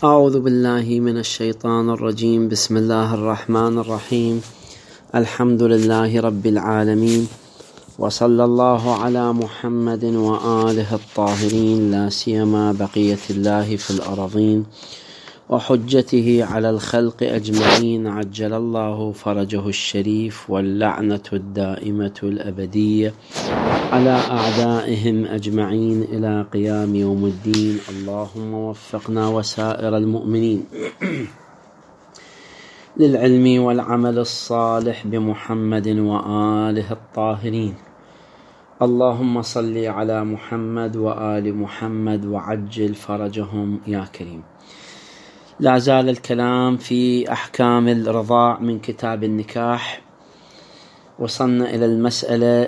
أعوذ بالله من الشيطان الرجيم. بسم الله الرحمن الرحيم. الحمد لله رب العالمين، وصلى الله على محمد وآله الطاهرين، لا سيما بقية الله في الأرضين وحجته على الخلق أجمعين، عجل الله فرجه الشريف، واللعنة الدائمة الأبدية على أعدائهم أجمعين إلى قيام يوم الدين. اللهم وفقنا وسائر المؤمنين للعلم والعمل الصالح بمحمد وآله الطاهرين. اللهم صل على محمد وآل محمد وعجل فرجهم يا كريم. لا زال الكلام في أحكام الرضاع من كتاب النكاح. وصلنا إلى المسألة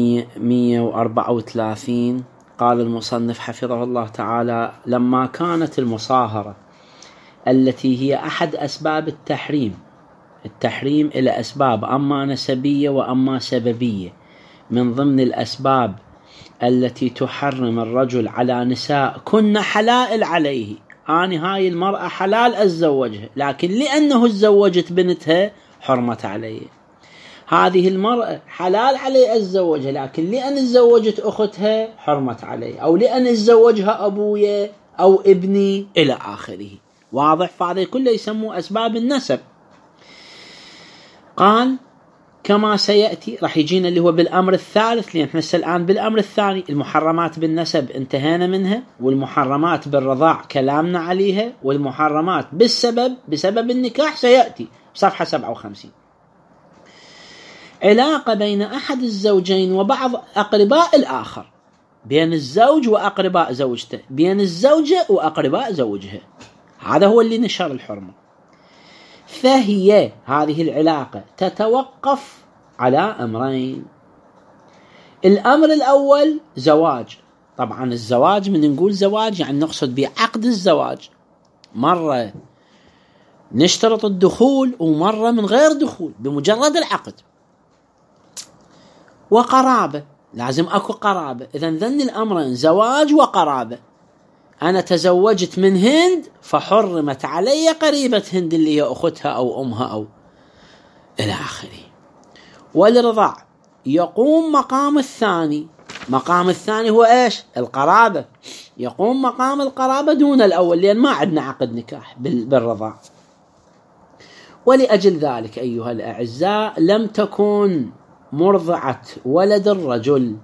134. قال المصنف حفظه الله تعالى: لما كانت المصاهرة التي هي أحد أسباب التحريم إلى أسباب أما نسبية وأما سببية، من ضمن الأسباب التي تحرم الرجل على نساء كن حلائل عليه، هاي المرأة حلال أتزوجها، لكن لأنه تزوجت بنتها حرمت عليه. هذه المرأة حلال علي أتزوجها، لكن لأن تزوجت أختها حرمت عليه، أو لأن تزوجها أبويا أو ابني إلى آخره. واضح؟ فهذا كله يسموه أسباب النسب. قال كما سيأتي، راح يجينا اللي هو بالأمر الثالث، لأن احنا الآن بالأمر الثاني. المحرمات بالنسب انتهينا منها، والمحرمات بالرضاع كلامنا عليها، والمحرمات بسبب النكاح سيأتي صفحة 57. علاقة بين أحد الزوجين وبعض أقرباء الآخر، بين الزوج وأقرباء زوجته، بين الزوجة وأقرباء زوجها، هذا هو اللي نشر الحرمة. فهي هذه العلاقة تتوقف على أمرين. الأمر الأول زواج. طبعا الزواج، من نقول زواج يعني نقصد بعقد الزواج، مرة نشترط الدخول ومرة من غير دخول، بمجرد العقد. وقرابة، لازم أكو قرابة. إذن ذن الأمرين زواج وقرابة. أنا تزوجت من هند فحرمت علي قريبة هند اللي هي أختها أو أمها أو إلى آخره. والرضاع يقوم مقام الثاني. مقام الثاني هو إيش؟ القرابة. يقوم مقام القرابة دون الأول، لأن ما عندنا عقد نكاح بالرضاع. ولأجل ذلك أيها الأعزاء، لم تكن مرضعة ولد الرجل،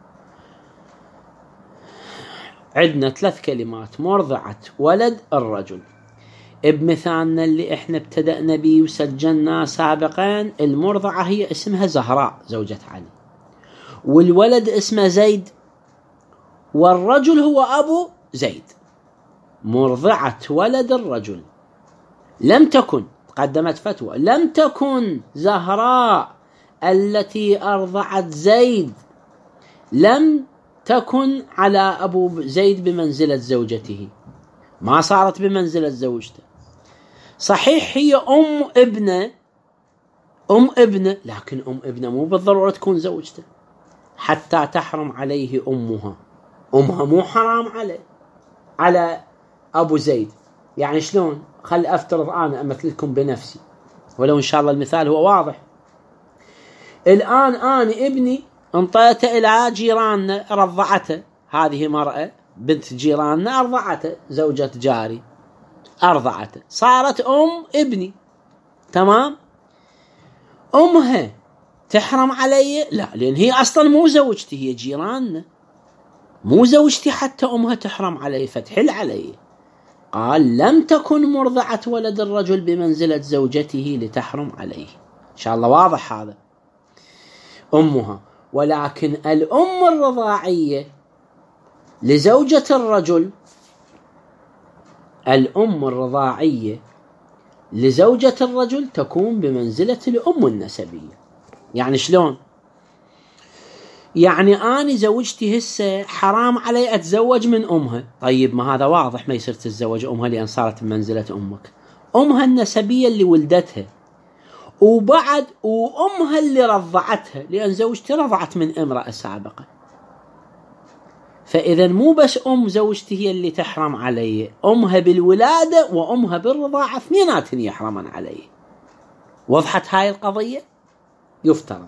عندنا 3 كلمات: مرضعة ولد الرجل. بمثالنا اللي احنا ابتدأنا به وسجلنا سابقا، المرضعة هي اسمها زهراء زوجة علي، والولد اسمه زيد، والرجل هو أبو زيد. مرضعة ولد الرجل. لم تكن، قدمت فتوى، لم تكن زهراء التي أرضعت زيد لم تكن على أبو زيد بمنزلة زوجته، ما صارت بمنزلة زوجته. صحيح هي أم ابنه، لكن أم ابنه مو بالضرورة تكون زوجته حتى تحرم عليه أمها مو حرام على أبو زيد. يعني شلون؟ خل أفترض أنا أمثل لكم بنفسي، ولو إن شاء الله المثال هو واضح. الآن أنا ابني انطيته إلى جيراننا رضعته، هذه مرأة بنت جيراننا أرضعته، زوجة جاري أرضعته، صارت أم ابني. تمام؟ أمها تحرم علي؟ لا، لأن هي أصلا مو زوجتي، هي جيراننا، مو زوجتي حتى أمها تحرم علي فتحل علي. قال لم تكن مرضعة ولد الرجل بمنزلة زوجته لتحرم عليه. إن شاء الله واضح هذا. أمها. ولكن الأم الرضاعية لزوجة الرجل، الأم الرضاعية لزوجة الرجل تكون بمنزلة الأم النسبية. يعني شلون؟ يعني أنا زوجتي هسه حرام علي أتزوج من أمها. طيب ما هذا واضح ما يصير تتزوج أمها، لأن صارت بمنزلة أمك. أمها النسبية اللي ولدتها، وبعد وأمها اللي رضعتها، لأن زوجتي رضعت من امرأة سابقة. فإذا مو بس زوجتي هي اللي تحرم علي، أمها بالولادة وأمها بالرضاعة اثنيناتهم يحرمن علي. وضحت هاي القضية؟ يفترض.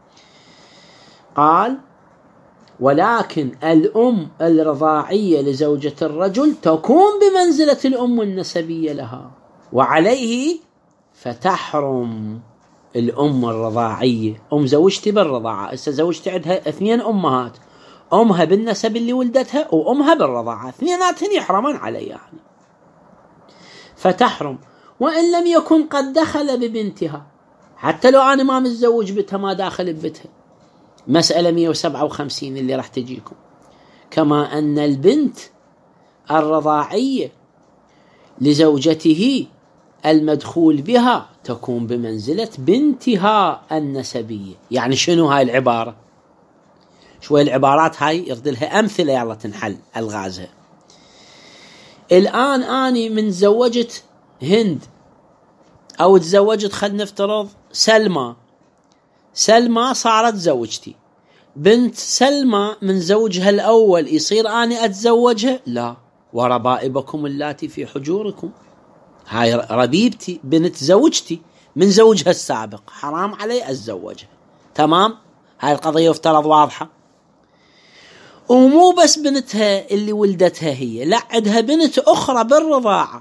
قال: ولكن الأم الرضاعية لزوجة الرجل تكون بمنزلة الأم النسبية لها، وعليه فتحرم الأم الرضاعية. زوجتي بالرضاعة، هسه زوجتي عندها 2 أمهات، أمها بالنسب اللي ولدتها وأمها بالرضاعة، اثنيناتهن يحرمن علي يعني. فتحرم وإن لم يكن قد دخل ببنتها، حتى لو أنا ما متزوج بتها، ما داخل ببتها. مسألة 157 اللي راح تجيكم. كما أن البنت الرضاعية لزوجته المدخول بها تكون بمنزلة بنتها النسبية. يعني شنو هاي العبارة؟ شوي العبارات هاي يرد لها أمثلة يلا تنحل ألغازها. الآن أني من زوجت هند، أو تزوجت، خلنا نفترض سلمى صارت زوجتي. بنت سلمى من زوجها الأول يصير أني أتزوجها؟ لا. وربائبكم اللاتي في حجوركم، هاي ربيبتي بنت زوجتي من زوجها السابق، حرام علي أتزوجها. تمام؟ هاي القضية يفترض واضحة. ومو بس بنتها اللي ولدتها هي، لا، عندها بنت أخرى بالرضاعة.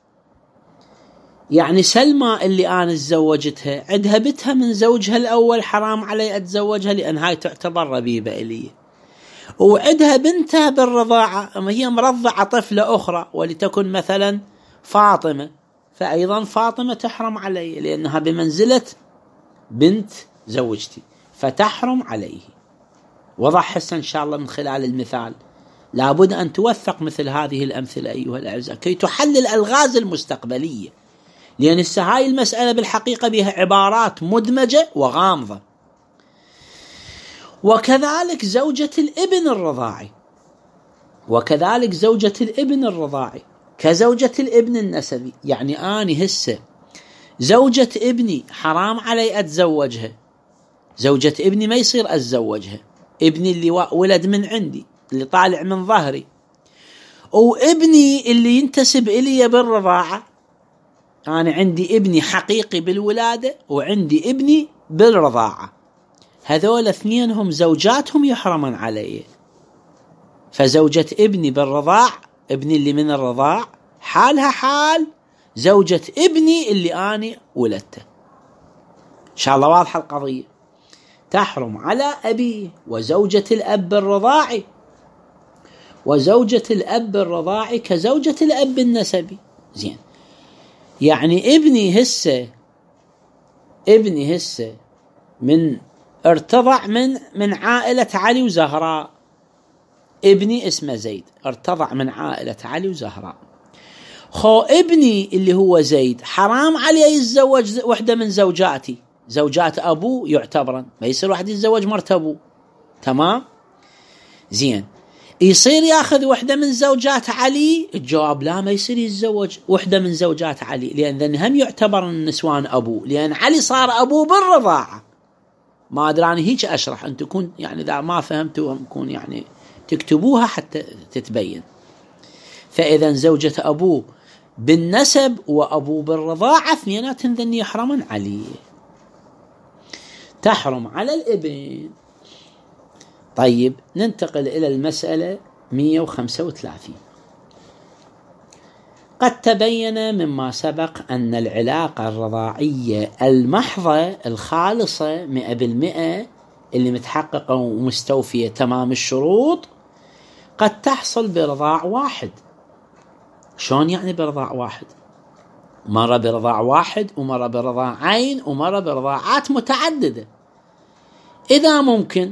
يعني سلمى اللي أنا تزوجتها عندها بنتها من زوجها الأول، حرام علي أتزوجها لأن هاي تعتبر ربيبة إلي. وعندها بنتها بالرضاعة، أما هي مرضعة طفلة أخرى ولتكن مثلا فاطمة، فأيضا فاطمة تحرم علي لأنها بمنزلة بنت زوجتي، فتحرم عليه. وضح حسن إن شاء الله من خلال المثال. لابد أن توثق مثل هذه الأمثلة أيها الأعزاء كي تحل الألغاز المستقبلية، لأن هاي المسألة بالحقيقة بها عبارات مدمجة وغامضة. وكذلك زوجة الابن الرضاعي كزوجة الابن النسبي. يعني أنا هسه زوجة ابني حرام علي أتزوجها، زوجة ابني ما يصير أتزوجها، ابني اللي ولد من عندي، اللي طالع من ظهري، وابني اللي ينتسب إلي بالرضاعة. أنا عندي ابني حقيقي بالولادة وعندي ابني بالرضاعة، هذول اثنينهم زوجاتهم يحرمن علي. فزوجة ابني بالرضاع، ابني اللي من الرضاع، حالها حال زوجة ابني اللي أنا ولدته. إن شاء الله واضحة القضية. تحرم على أبيه وزوجة الأب الرضاعي، وزوجة الأب الرضاعي كزوجة الأب النسبي. زين، يعني ابني هسه من ارتضع من عائلة علي وزهراء. ابني اسمه زيد، ارتضع من عائلة علي وزهراء. خو ابني اللي هو زيد حرام عليه يتزوج وحدة من زوجات أبوه يعتبرن، ما يصير واحد يتزوج مرت أبوه. تمام؟ زين، يصير ياخذ وحدة من زوجات علي؟ الجواب لا، ما يصير يتزوج وحدة من زوجات علي، لأن هم يعتبر النسوان أبوه، لأن علي صار أبوه بالرضاعة. ما أدري أنا هيك أشرح، أن تكون يعني إذا ما فهمتوا ممكن يعني تكتبوها حتى تتبين. فإذا زوجة أبوه بالنسب وأبوه بالرضاعة اثنيناتهم ذن يحرمن عليه. تحرم على الابن. طيب، ننتقل إلى المسألة 135. قد تبين مما سبق أن العلاقة الرضاعية المحضة الخالصة 100% اللي متحققة ومستوفية تمام الشروط قد تحصل برضاع واحد. شلون يعني برضاع واحد؟ مرة برضاع واحد، ومرة برضاعين، ومرة برضاعات متعددة. إذا ممكن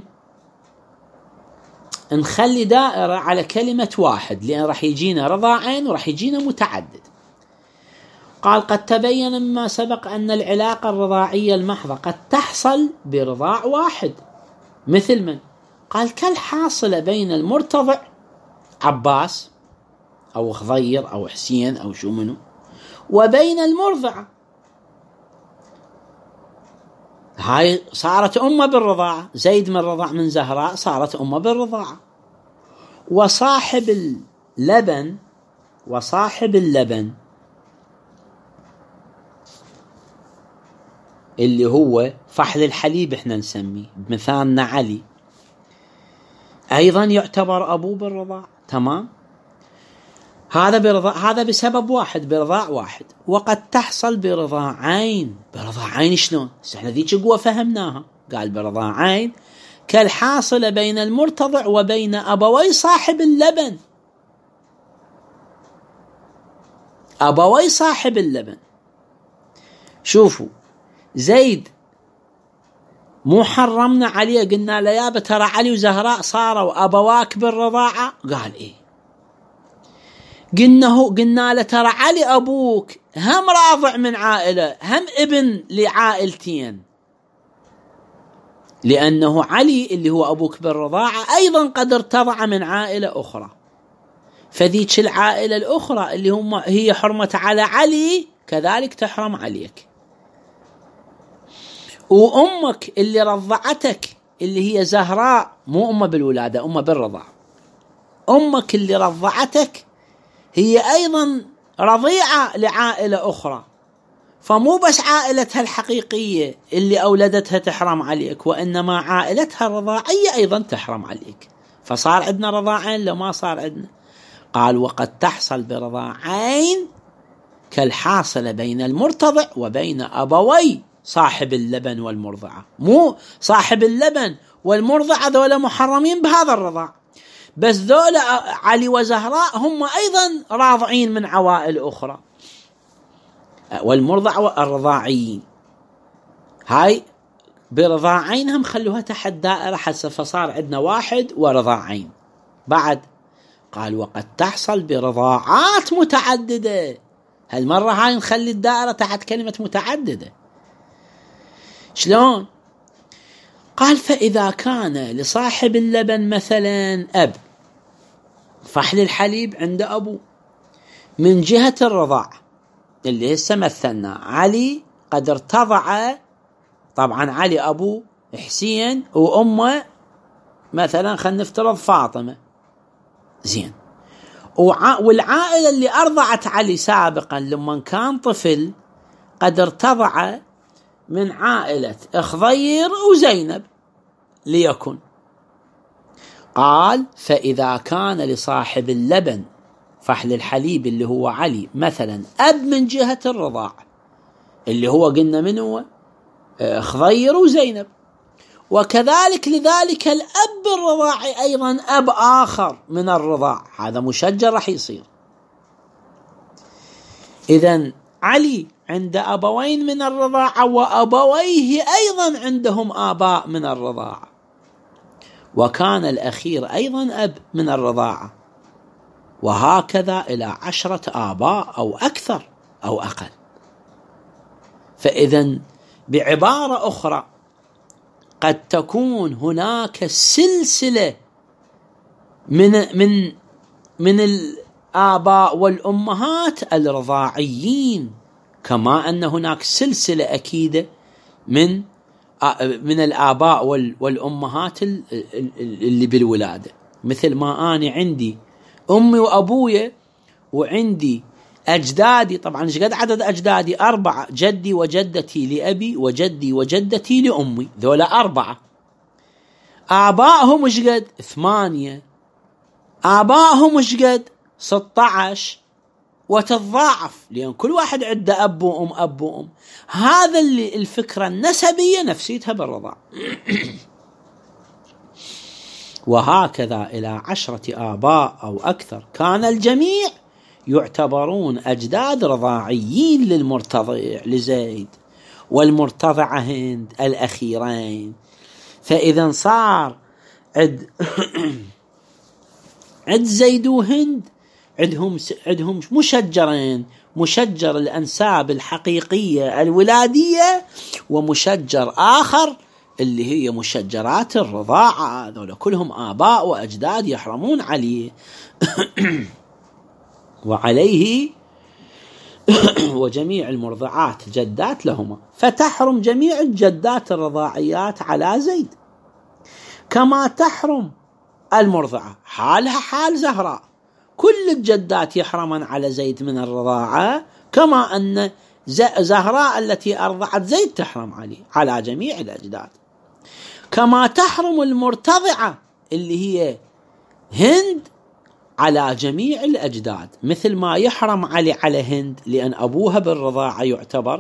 نخلي دائرة على كلمة واحد، لأن راح يجينا رضاعين وراح يجينا متعدد. قال: قد تبين مما سبق أن العلاقة الرضاعية المحضة قد تحصل برضاع واحد. مثل من؟ قال: كالحاصلة بين المرتضع عباس أو خضير أو حسين أو شو منه، وبين المرضعة. هاي صارت أمه بالرضاعة، زيد من رضع من زهراء صارت أمه بالرضاعة. وصاحب اللبن اللي هو فحل الحليب احنا نسميه بمثالنا علي، أيضا يعتبر أبوه بالرضاع. تمام، هذا بسبب واحد، برضاع واحد. وقد تحصل برضاعين. برضاعين شلون؟ احنا ذيك قوة فهمناها. قال برضاعين كالحاصلة بين المرتضع وبين أبوي صاحب اللبن. أبوي صاحب اللبن، شوفوا زيد مو حرمنا عليه قلنا له يابا ترى علي وزهراء صاروا أبواك بالرضاعة؟ قال إيه. قلنا له ترى علي أبوك هم راضع من عائلة، هم ابن لعائلتين، لأنه علي اللي هو أبوك بالرضاعة أيضا قد ارتضع من عائلة أخرى، فذيك العائلة الأخرى اللي هي حرمت على علي كذلك تحرم عليك. وأمك اللي رضعتك اللي هي زهراء، مو أمه بالولادة، أمه بالرضاع، أمك اللي رضعتك هي أيضا رضيعة لعائلة أخرى، فمو بس عائلتها الحقيقية اللي أولدتها تحرم عليك، وإنما عائلتها الرضاعية أيضا تحرم عليك. فصار عندنا رضاعين لو ما صار عندنا. قال وقد تحصل برضاعين كالحاصلة بين المرتضع وبين أبوي صاحب اللبن والمرضعة. مو صاحب اللبن والمرضعة ذولا محرمين بهذا الرضاع، بس ذولا علي وزهراء هم أيضا راضعين من عوائل أخرى، والمرضع والرضاعيين هاي برضاعين هم خلوها تحت دائرة حسب، فصار عندنا واحد ورضاعين. بعد قال وقد تحصل برضاعات متعددة. هالمرة هاي نخلي الدائرة تحت كلمة متعددة. شلون؟ قال فإذا كان لصاحب اللبن مثلا أب، فحل الحليب عند أبوه من جهة الرضاع اللي هسه مثلنا، علي قد ارتضع، طبعا علي أبوه حسين وأمه مثلا خلينا نفترض فاطمة، زين، والعائلة اللي أرضعت علي سابقا لما كان طفل قد ارتضع من عائلة خضير وزينب ليكن. قال فإذا كان لصاحب اللبن فحل الحليب اللي هو علي مثلا أب من جهة الرضاع اللي هو قلنا منه خضير وزينب، وكذلك لذلك الأب الرضاعي أيضا أب آخر من الرضاع، هذا مشجر رح يصير. إذن علي عند أبوين من الرضاعة وأبويه أيضا عندهم آباء من الرضاعة، وكان الأخير أيضا أب من الرضاعة، وهكذا إلى 10 آباء أو أكثر أو أقل. فإذن بعبارة أخرى قد تكون هناك سلسلة من الآباء والأمهات الرضاعيين، كما أن هناك سلسلة أكيدة من الآباء والأمهات اللي بالولادة، مثل ما أنا عندي أمي وأبويا وعندي أجدادي. طبعا إيش قد عدد أجدادي؟ 4، جدي وجدتي لأبي وجدي وجدتي لأمي، ذولا 4. آبائهم إيش قد؟ 8. آبائهم إيش قد؟ 16، وتتضاعف لأن كل واحد عنده أب وأم أب وأم. هذا اللي الفكرة النسبية نفسيتها بالرضاع. وهكذا إلى 10 آباء أو أكثر كان الجميع يعتبرون أجداد رضاعيين للمرتضع لزيد والمرتضعة هند الأخيرين. فإذا صار عد زيد وهند عندهم مشجرين، مشجر الأنساب الحقيقية الولادية، ومشجر آخر اللي هي مشجرات الرضاعة، هذول كلهم آباء وأجداد يحرمون عليه وعليه وجميع المرضعات جدات لهما، فتحرم جميع الجدات الرضاعيات على زيد، كما تحرم المرضعة حالها حال زهراء، كل الجدات يحرمن على زيد من الرضاعة، كما أن زهراء التي أرضعت زيد تحرم على جميع الأجداد. كما تحرم المرتضعة اللي هي هند على جميع الأجداد، مثل ما يحرم علي على هند لأن أبوها بالرضاعة يعتبر،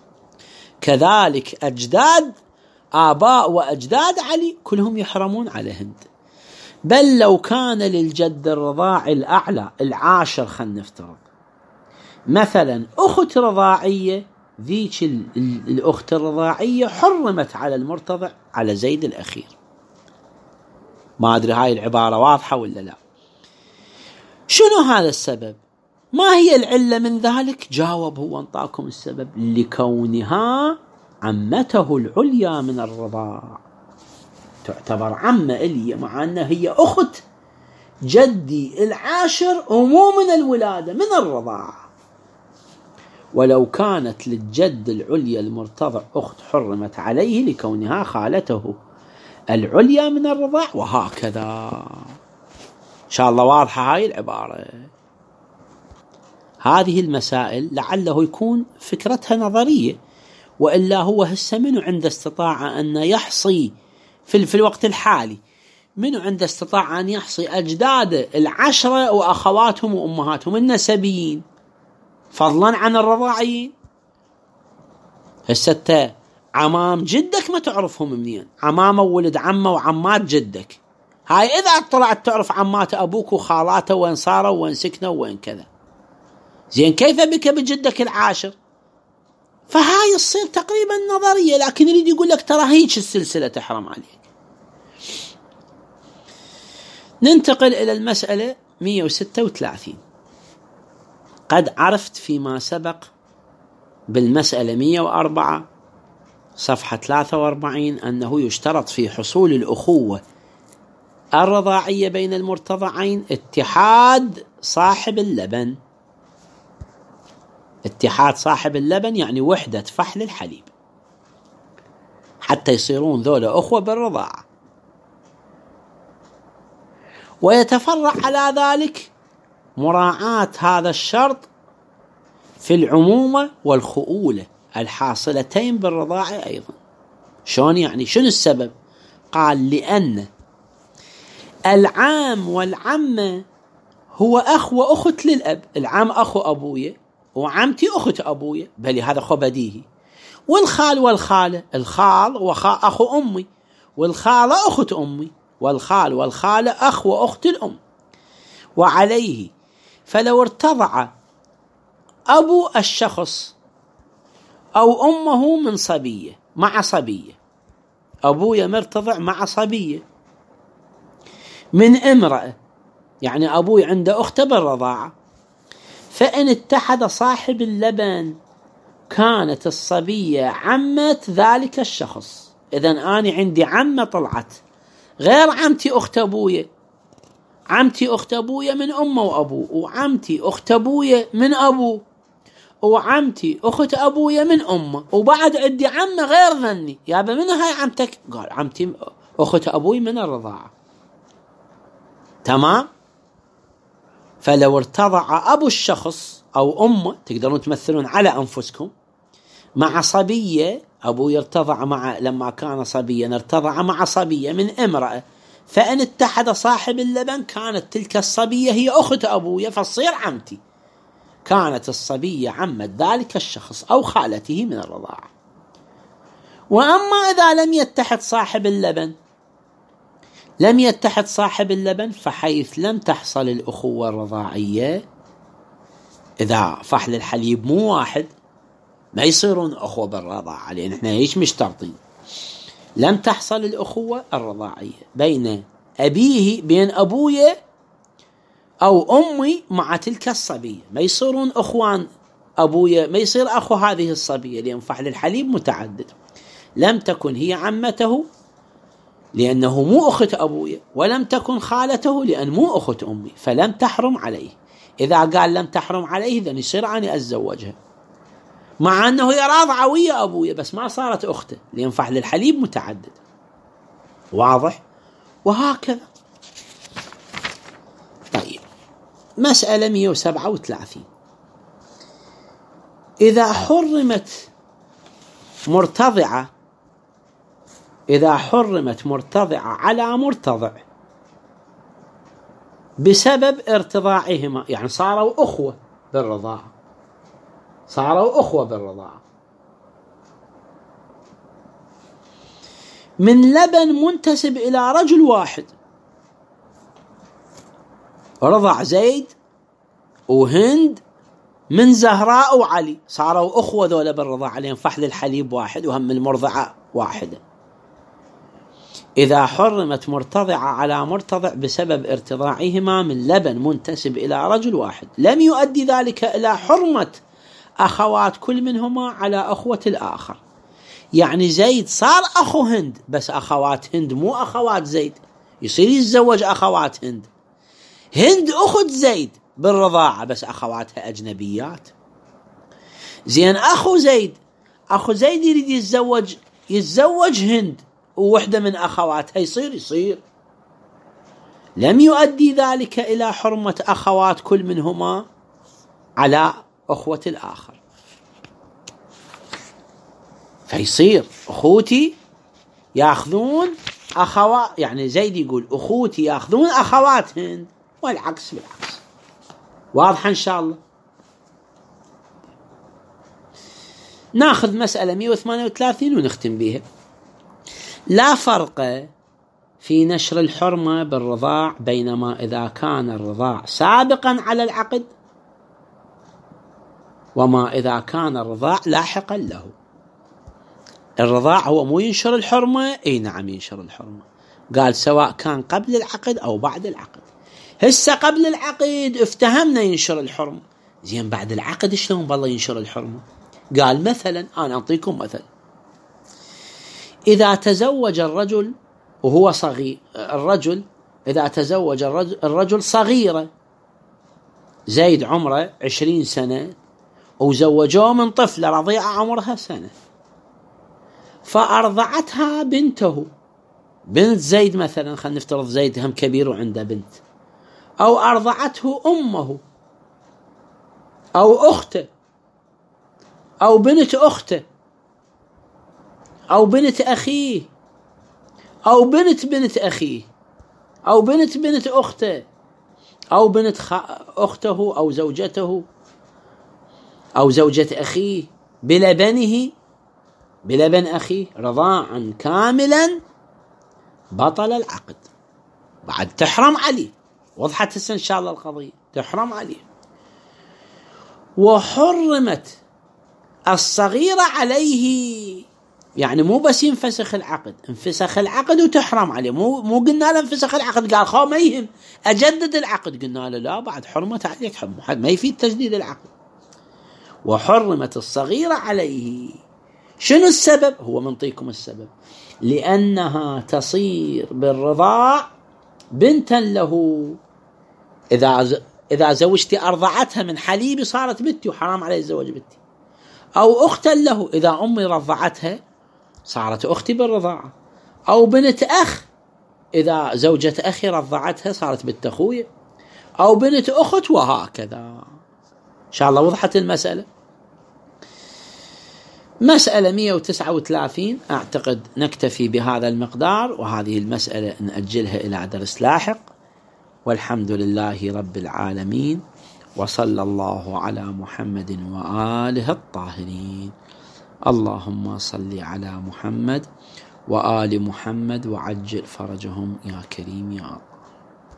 كذلك أجداد آباء وأجداد علي كلهم يحرمون على هند. بل لو كان للجد الرضاعي الأعلى العاشر، خلينا نفترض مثلا أخت رضاعية، ذيك الأخت الرضاعية حرمت على المرتضع على زيد الأخير. ما أدري هاي العبارة واضحة ولا لا؟ شنو هذا السبب؟ ما هي العلة من ذلك؟ جاوب هو انطاكم السبب: لكونها عمته العليا من الرضاع، تعتبر عمة إلي مع أنها هي أخت جدي العاشر ومو من الولادة، من الرضاعة. ولو كانت للجد العليا المرتضع أخت حرمت عليه لكونها خالته العليا من الرضاع، وهكذا. إن شاء الله واضحة هاي العبارة. هذه المسائل لعله يكون فكرتها نظرية، وإلا هو هسه منو عنده استطاعة أن يحصي في الوقت الحالي، منو عنده استطاعة أن يحصي أجداد العشرة وأخواتهم وأمهاتهم النسبيين فضلا عن الرضاعيين؟ هسه عمام جدك ما تعرفهم منين، عمامة ولد عمة وعمات جدك، هاي إذا طلعت تعرف عمات أبوك وخالاته وين صاروا وين سكنوا وين كذا، زين كيف بك بجدك العاشر؟ فهاي تصير تقريبا نظرية، لكن يريد يقول لك ترى هيك السلسلة تحرم عليك. ننتقل إلى المسألة 136. قد عرفت فيما سبق بالمسألة 104 صفحة 43 أنه يشترط في حصول الأخوة الرضاعية بين المرتضعين اتحاد صاحب اللبن. اتحاد صاحب اللبن يعني وحدة فحل الحليب، حتى يصيرون ذولا أخوة بالرضاعة. ويتفرع على ذلك مراعاة هذا الشرط في العمومة والخؤولة الحاصلتين بالرضاعة أيضا. شلون يعني؟ شنو السبب؟ قال: لأن العام والعمة هو أخ وأخت للأب. العام أخو أبويا وعمتي أخت أبويا، بل هذا خو بديهي. والخال والخالة، الخال أخو أمي، والخالة أخت أمي، والخال والخالة أخ وأخت الأم. وعليه فلو ارتضع أبو الشخص أو أمه من صبية مع صبية، أبويا مرتضع مع صبية من امرأة، يعني أبوي عنده أخت بالرضاعة، فإن اتحد صاحب اللبن كانت الصبية عمة ذلك الشخص. إذن أنا عندي عمة طلعت غير عمتي أخت أبويا، عمتي أخت أبويا من أمه وأبوه، وعمتي أخت أبويا من أبوه، وعمتي أخت أبويا من أمه، وبعد عندي عمة غير ذني. يابا من هاي عمتك؟ قال: عمتي أخت أبوي من الرضاعة. تمام؟ فلو ارتضع أبو الشخص أو أمه، تقدرون تمثلون على أنفسكم، مع صبية، أبو يرتضع لما كان صبيا ارتضع مع صبية من امرأة، فإن اتحد صاحب اللبن كانت تلك الصبية هي أخت أبويا فتصير عمتي، كانت الصبية عمة ذلك الشخص أو خالته من الرضاعة. وأما إذا لم يتحد صاحب اللبن فحيث لم تحصل الأخوة الرضاعية، إذا فحل الحليب مو واحد ما يصيرون أخوة بالرضاعة، لأن احنا هيش مشترطين. لم تحصل الأخوة الرضاعية بين أبويا أو أمي مع تلك الصبية، ما يصيرون أخوان أبويا، ما يصير أخو هذه الصبية، لأن فحل الحليب متعدد. لم تكن هي عمته لأنه مو أخت أبويا، ولم تكن خالته لأن مو أخت أمي، فلم تحرم عليه. إذا قال لم تحرم عليه إذن يصير أني أتزوجها، مع أنه هي راضعة ويا أبويا بس ما صارت أخته، لأن فحل الحليب متعدد. واضح؟ وهكذا مسألة 137. إذا حرمت مرتضعة على مرتضع بسبب ارتضاعهما، يعني صاروا أخوة بالرضاعة، من لبن منتسب إلى رجل واحد، رضع زيد وهند من زهراء وعلي، صاروا أخوة ذولا بالرضاعة لأن فحل الحليب واحد وهم المرضعة واحدة. إذا حرمت مرتضعة على مرتضع بسبب ارتضاعهما من لبن منتسب إلى رجل واحد، لم يؤدي ذلك إلى حرمة أخوات كل منهما على أخوة الآخر. يعني زيد صار أخو هند، بس أخوات هند مو أخوات زيد، يصير يتزوج أخوات هند. هند أخت زيد بالرضاعة بس أخواتها أجنبيات. زين أخو زيد يريد يتزوج هند ووحدة من أخواتها، يصير لم يؤدي ذلك إلى حرمة أخوات كل منهما على أخوة الآخر. فيصير أخوتي يأخذون أخوات، يعني زيد يقول أخوتي يأخذون أخوات هند والعكس بالعكس. واضح إن شاء الله؟ ناخذ مسألة 138 ونختم بها. لا فرق في نشر الحرمة بالرضاع بينما إذا كان الرضاع سابقا على العقد وما إذا كان الرضاع لاحقا له. الرضاع هو مو ينشر الحرمة، اي نعم ينشر الحرمة، قال سواء كان قبل العقد أو بعد العقد. هسه قبل العقد افتهمنا ينشر الحرمة، زين بعد العقد شلون بالله ينشر الحرمة؟ قال مثلا، أنا أعطيكم مثل، إذا تزوج الرجل وهو صغير، إذا تزوج الرجل صغيرة، زيد عمره 20 سنة وزوجوه من طفلة رضيعة عمرها سنة، فأرضعتها بنته، بنت زيد مثلا، خلينا نفترض زيد هم كبير وعنده بنت، أو أرضعته أمه أو أخته أو بنت أخته أو بنت أخيه أو بنت أخيه أو بنت أخته أو بنت أخته أو زوجته أو زوجة أخيه بلبن أخيه رضاعا كاملا، بطل العقد، بعد تحرم عليه. وضحت هسه إن شاء الله القضية، تحرم عليه. وحرمت الصغيرة عليه، يعني مو بس ينفسخ العقد، انفسخ العقد وتحرم عليه، مو قلنا له انفسخ العقد قال خو ما يهم أجدد العقد، قلنا له لا، بعد حرمت عليك حرمة، ما يفيد تجديد العقد. وحرمت الصغيرة عليه، شنو السبب؟ هو منطيكم السبب، لأنها تصير بالرضاع بنتا له. إذا زوجتي أرضعتها من حليبي صارت بنتي وحرام علي الزواج بنتي، أو أختا له، إذا أمي رضعتها صارت أختي بالرضاعة، أو بنت أخ، إذا زوجة أخي رضعتها صارت بنت أخويا، أو بنت أخت، وهكذا. إن شاء الله وضحت المسألة. مسألة 139 أعتقد نكتفي بهذا المقدار، وهذه المسألة نأجلها إلى درس لاحق. والحمد لله رب العالمين، وصلى الله على محمد وآله الطاهرين. اللهم صل على محمد وآل محمد وعجل فرجهم يا كريم يا الله.